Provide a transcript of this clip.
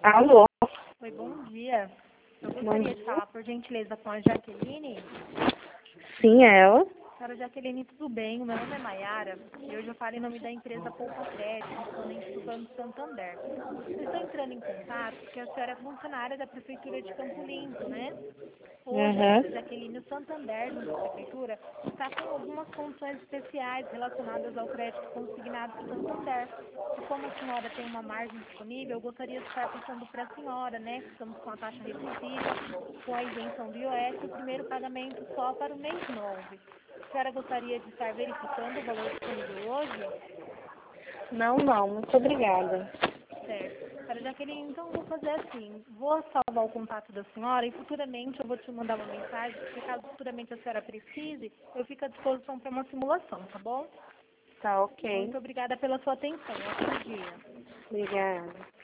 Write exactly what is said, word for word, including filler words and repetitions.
Alô? Oi, bom dia. Eu Bom gostaria dia. de falar, por gentileza, com a Jaqueline. Sim, é ela. Senhora Jaqueline, tudo bem? O meu nome é Maiara e hoje eu falo em nome da empresa Poupa Crédito, principalmente do Banco Santander. Eu estou entrando em contato porque a senhora é funcionária da Prefeitura de Campo Limpo, né? Hoje, a senhora Uhum. Jaqueline, o Santander, junto à Prefeitura, está com algumas condições especiais relacionadas ao crédito consignado do Santander. E como a senhora tem uma margem disponível, eu gostaria de estar passando para a senhora, né? Que estamos com a taxa reduzida, com a isenção do I O S, o primeiro pagamento só para o mês nove. A senhora gostaria de estar verificando o valor disponível hoje? Não, não, muito obrigada. Certo. Senhora Jaqueline, então eu vou fazer assim, vou salvar o contato da senhora e futuramente eu vou te mandar uma mensagem, porque caso futuramente a senhora precise, eu fico à disposição para uma simulação, tá bom? Tá ok. Muito obrigada pela sua atenção. Ótimo dia. Obrigada.